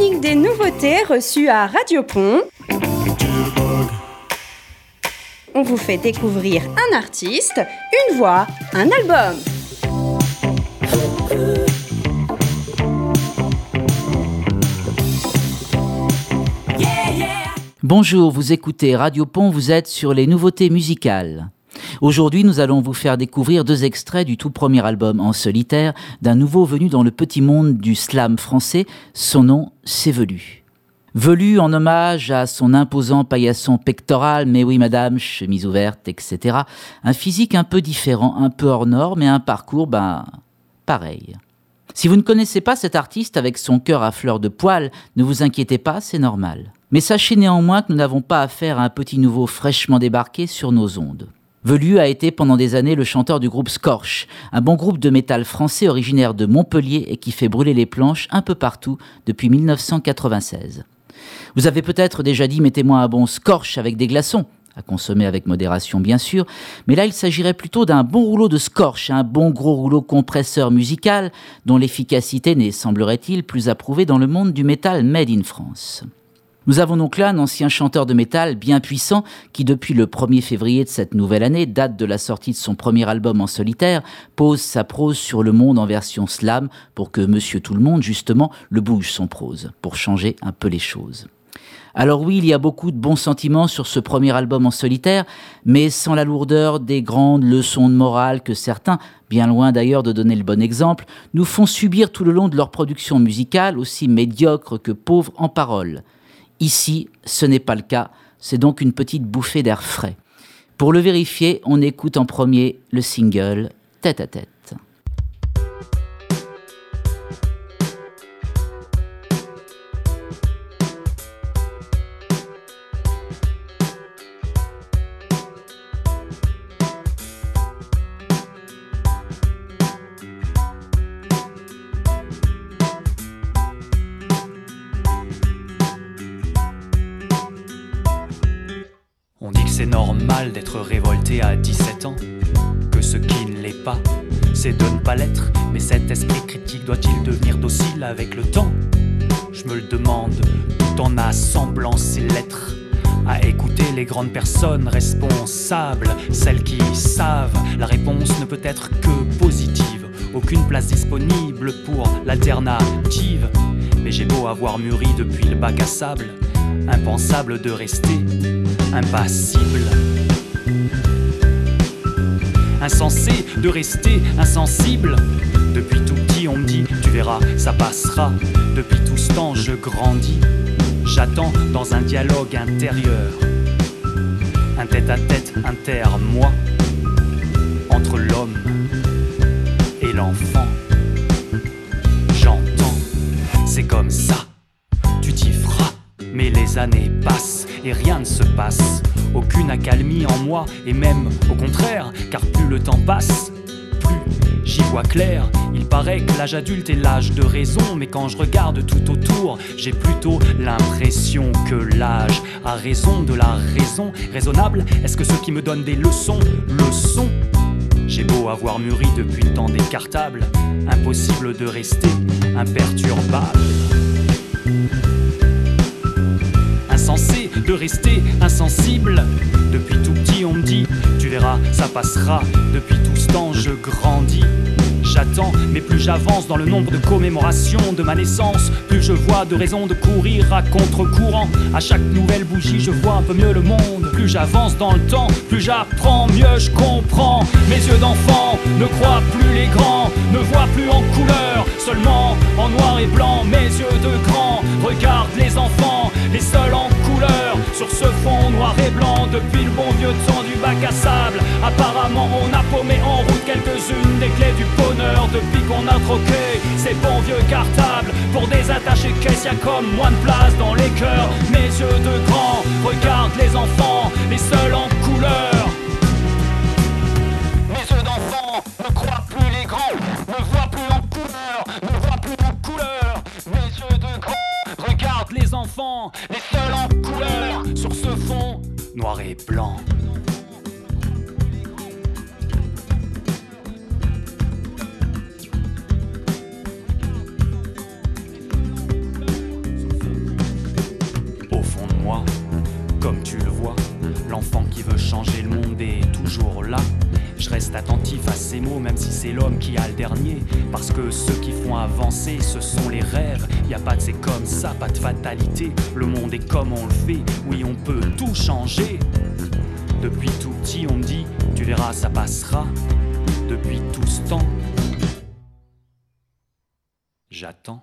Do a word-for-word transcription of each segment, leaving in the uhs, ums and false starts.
chronique des nouveautés reçues à Radio Pont. On vous fait découvrir un artiste, une voix, un album. Bonjour, vous écoutez Radio Pont, vous êtes sur les nouveautés musicales. Aujourd'hui, nous allons vous faire découvrir deux extraits du tout premier album en solitaire d'un nouveau venu dans le petit monde du slam français. Son nom, c'est Velu. Velu en hommage à son imposant paillasson pectoral, mais oui madame, chemise ouverte, et cetera. Un physique un peu différent, un peu hors norme et un parcours, ben, pareil. Si vous ne connaissez pas cet artiste avec son cœur à fleur de poil, ne vous inquiétez pas, c'est normal. Mais sachez néanmoins que nous n'avons pas affaire à un petit nouveau fraîchement débarqué sur nos ondes. Velu a été pendant des années le chanteur du groupe Scorch, un bon groupe de métal français originaire de Montpellier et qui fait brûler les planches un peu partout depuis mille neuf cent quatre-vingt-seize. Vous avez peut-être déjà dit « mettez-moi un bon Scorch avec des glaçons », à consommer avec modération bien sûr, mais là il s'agirait plutôt d'un bon rouleau de Scorch, un bon gros rouleau compresseur musical dont l'efficacité n'est, semblerait-il, plus approuvée dans le monde du métal made in France. Nous avons donc là un ancien chanteur de métal bien puissant qui, depuis le premier février de cette nouvelle année, date de la sortie de son premier album en solitaire, pose sa prose sur le monde en version slam pour que Monsieur Tout-le-Monde, justement, le bouge son prose, pour changer un peu les choses. Alors oui, il y a beaucoup de bons sentiments sur ce premier album en solitaire, mais sans la lourdeur des grandes leçons de morale que certains, bien loin d'ailleurs de donner le bon exemple, nous font subir tout le long de leur production musicale, aussi médiocre que pauvre en paroles. Ici, ce n'est pas le cas, c'est donc une petite bouffée d'air frais. Pour le vérifier, on écoute en premier le single « Tête à tête ». On dit que c'est normal d'être révolté à dix-sept ans, que ce qui ne l'est pas, c'est de ne pas l'être. Mais cet esprit critique doit-il devenir docile avec le temps? Je me le demande, tout en assemblant ces lettres, à écouter les grandes personnes responsables, celles qui savent. La réponse ne peut être que positive, aucune place disponible pour l'alternative. Mais j'ai beau avoir mûri depuis le bac à sable, impensable de rester impassible. Insensé de rester insensible. Depuis tout petit on me dit, tu verras, ça passera. Depuis tout ce temps je grandis. J'attends dans un dialogue intérieur, un tête-à-tête inter-moi, entre l'homme et l'enfant. J'entends, c'est comme ça, tu t'y feras. Mais les années passent et rien ne se passe. Aucune accalmie en moi, et même au contraire, car plus le temps passe, plus j'y vois clair. Il paraît que l'âge adulte est l'âge de raison, mais quand je regarde tout autour, j'ai plutôt l'impression que l'âge a raison de la raison. Raisonnable, est-ce que ceux qui me donnent des leçons le sont? J'ai beau avoir mûri depuis le temps des cartables, impossible de rester imperturbable. Insensé de rester insensible. Depuis tout petit on me dit, tu verras, ça passera. Depuis tout ce temps je grandis. J'attends, mais plus j'avance dans le nombre de commémorations de ma naissance, plus je vois de raisons de courir à contre-courant. À chaque nouvelle bougie, je vois un peu mieux le monde. Plus j'avance dans le temps, plus j'apprends, mieux je comprends. Mes yeux d'enfant ne croient plus les grands, ne voient plus en couleur, seulement en noir et blanc. Mes yeux de grand regardent les enfants, les seuls en couleur, sur ce fond noir et blanc. Depuis le bon vieux temps du bac à sable, apparemment on a paumé en route quelques-unes des clés du bonheur. Depuis qu'on a troqué ces bons vieux cartables pour des attachés caisses, y'a comme moins de place dans les cœurs. Mes yeux de grand regardent les enfants, les seuls en couleur. Mes yeux d'enfant ne croient plus les grands, ne voient plus en couleur, ne voient plus en couleur. Mes yeux de grand regardent les enfants, les seuls en couleur, sur ce fond noir et blanc. toujours là. Je reste attentif à ces mots, même si c'est l'homme qui a le dernier. Parce que ceux qui font avancer, ce sont les rêves. Y a pas de c'est comme ça, pas de fatalité. Le monde est comme on le fait, oui on peut tout changer. Depuis tout petit on me dit, tu verras ça passera. Depuis tout ce temps, j'attends.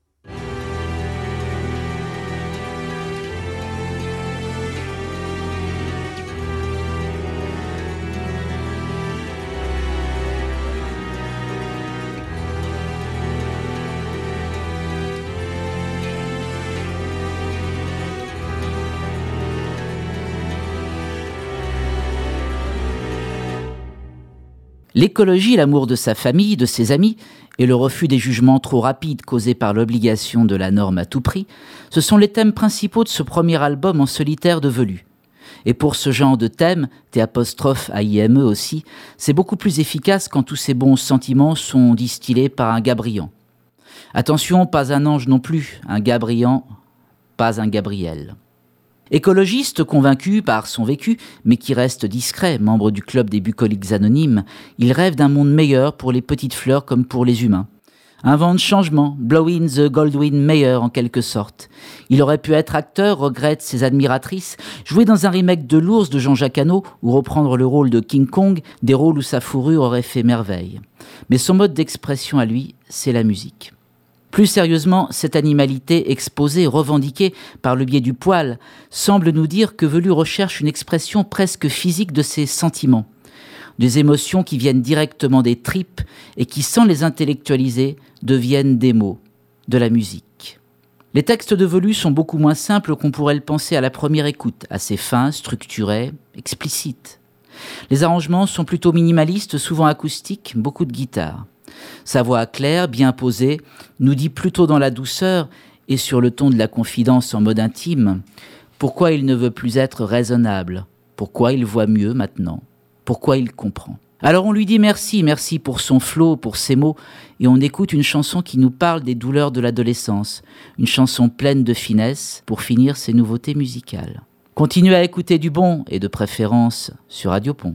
L'écologie, l'amour de sa famille, de ses amis, et le refus des jugements trop rapides causés par l'obligation de la norme à tout prix, ce sont les thèmes principaux de ce premier album en solitaire de Velu. Et pour ce genre de thème, T apostrophe A I M E aussi, c'est beaucoup plus efficace quand tous ces bons sentiments sont distillés par un gars brillant. Attention, pas un ange non plus, un gars brillant, pas un Gabriel. Écologiste convaincu par son vécu, mais qui reste discret, membre du club des bucoliques anonymes, il rêve d'un monde meilleur pour les petites fleurs comme pour les humains. Un vent de changement, blowing the Goldwyn Mayer en quelque sorte. Il aurait pu être acteur, regrette ses admiratrices, jouer dans un remake de L'Ours de Jean-Jacques Hano ou reprendre le rôle de King Kong, des rôles où sa fourrure aurait fait merveille. Mais son mode d'expression à lui, c'est la musique. Plus sérieusement, cette animalité exposée, revendiquée par le biais du poil, semble nous dire que Velu recherche une expression presque physique de ses sentiments, des émotions qui viennent directement des tripes et qui, sans les intellectualiser, deviennent des mots, de la musique. Les textes de Velu sont beaucoup moins simples qu'on pourrait le penser à la première écoute, assez fins, structurés, explicites. Les arrangements sont plutôt minimalistes, souvent acoustiques, beaucoup de guitare. Sa voix claire, bien posée, nous dit plutôt dans la douceur et sur le ton de la confidence en mode intime pourquoi il ne veut plus être raisonnable, pourquoi il voit mieux maintenant, pourquoi il comprend. Alors on lui dit merci, merci pour son flow, pour ses mots, et on écoute une chanson qui nous parle des douleurs de l'adolescence, une chanson pleine de finesse pour finir ses nouveautés musicales. Continuez à écouter du bon et de préférence sur Radio Pont.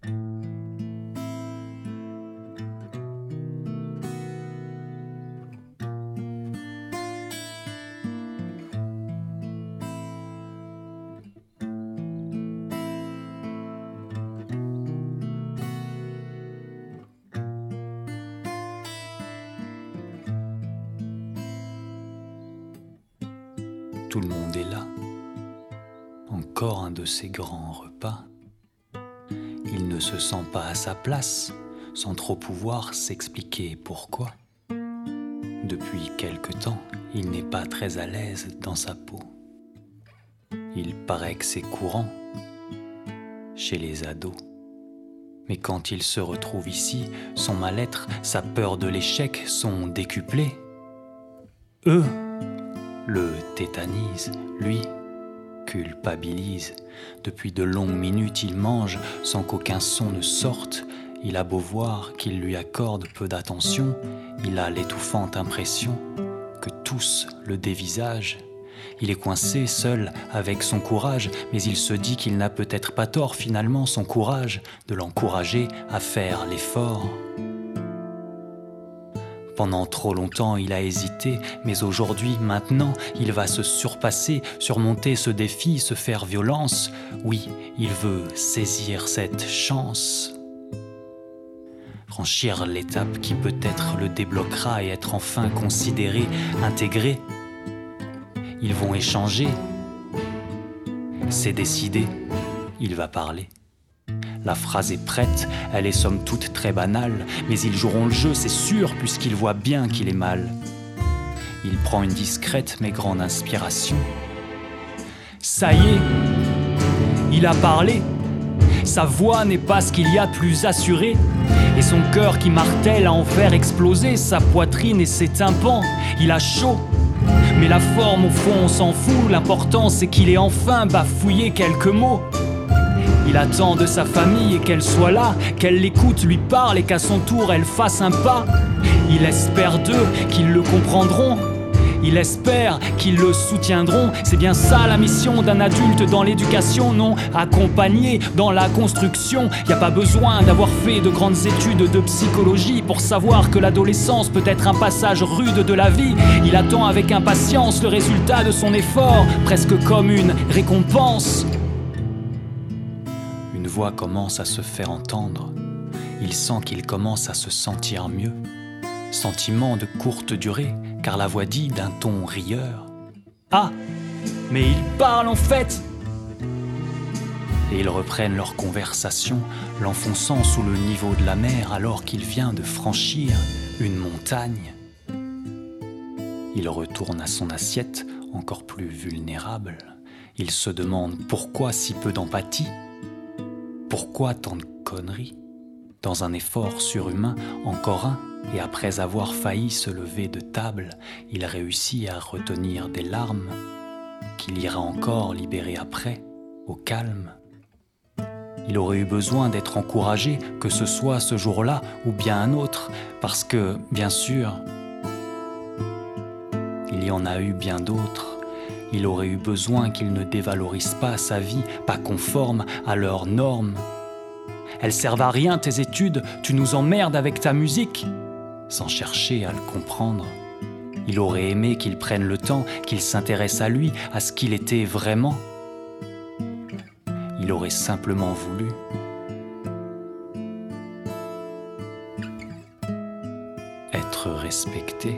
Tout le monde est là, encore un de ces grands repas. Il ne se sent pas à sa place, sans trop pouvoir s'expliquer pourquoi. Depuis quelque temps, il n'est pas très à l'aise dans sa peau. Il paraît que c'est courant chez les ados. Mais quand il se retrouve ici, son mal-être, sa peur de l'échec sont décuplés. Eux le tétanise, lui, culpabilise. Depuis de longues minutes, il mange sans qu'aucun son ne sorte. Il a beau voir qu'il lui accorde peu d'attention, il a l'étouffante impression que tous le dévisagent. Il est coincé, seul, avec son courage, mais il se dit qu'il n'a peut-être pas tort, finalement, son courage, de l'encourager à faire l'effort. Pendant trop longtemps, il a hésité, mais aujourd'hui, maintenant, il va se surpasser, surmonter ce défi, se faire violence. Oui, il veut saisir cette chance. Franchir l'étape qui peut-être le débloquera et être enfin considéré, intégré. Ils vont échanger. C'est décidé, il va parler. La phrase est prête, elle est somme toute très banale, mais ils joueront le jeu, c'est sûr, puisqu'ils voient bien qu'il est mal. Il prend une discrète mais grande inspiration. Ça y est, il a parlé. Sa voix n'est pas ce qu'il y a de plus assuré, et son cœur qui martèle a en faire exploser sa poitrine et ses tympans. Il a chaud, mais la forme au fond on s'en fout, l'important c'est qu'il ait enfin bafouillé quelques mots. Il attend de sa famille et qu'elle soit là, qu'elle l'écoute, lui parle et qu'à son tour elle fasse un pas. Il espère d'eux qu'ils le comprendront il espère qu'ils le soutiendront. C'est bien ça la mission d'un adulte dans l'éducation, non? Accompagné dans la construction. Y a pas besoin d'avoir fait de grandes études de psychologie pour savoir que l'adolescence peut être un passage rude de la vie. Il attend avec impatience le résultat de son effort, presque comme une récompense. Une voix commence à se faire entendre. Il sent qu'il commence à se sentir mieux. Sentiment de courte durée, car la voix dit d'un ton rieur: ah, mais ils parlent en fait! Et ils reprennent leur conversation, l'enfonçant sous le niveau de la mer alors qu'il vient de franchir une montagne. Il retourne à son assiette, encore plus vulnérable. Il se demande pourquoi si peu d'empathie? Pourquoi tant de conneries? Dans un effort surhumain, encore un, et après avoir failli se lever de table, il réussit à retenir des larmes qu'il ira encore libérer après, au calme. Il aurait eu besoin d'être encouragé, que ce soit ce jour-là ou bien un autre, parce que, bien sûr, il y en a eu bien d'autres. Il aurait eu besoin qu'ils ne dévalorisent pas sa vie, pas conforme à leurs normes. Elles servent à rien tes études, tu nous emmerdes avec ta musique. Sans chercher à le comprendre, il aurait aimé qu'il prenne le temps, qu'il s'intéresse à lui, à ce qu'il était vraiment. Il aurait simplement voulu être respecté.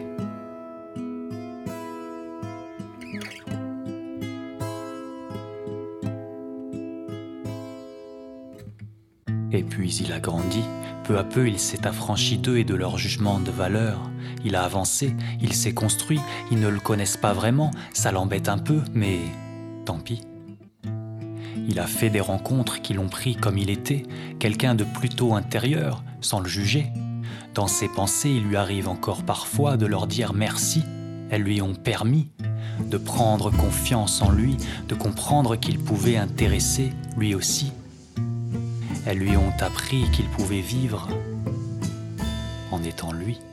Et puis il a grandi. Peu à peu, il s'est affranchi d'eux et de leur jugement de valeur. Il a avancé, il s'est construit, ils ne le connaissent pas vraiment, ça l'embête un peu, mais tant pis. Il a fait des rencontres qui l'ont pris comme il était, quelqu'un de plutôt intérieur, sans le juger. Dans ses pensées, il lui arrive encore parfois de leur dire merci. Elles lui ont permis de prendre confiance en lui, de comprendre qu'il pouvait intéresser lui aussi. Elles lui ont appris qu'il pouvait vivre en étant lui.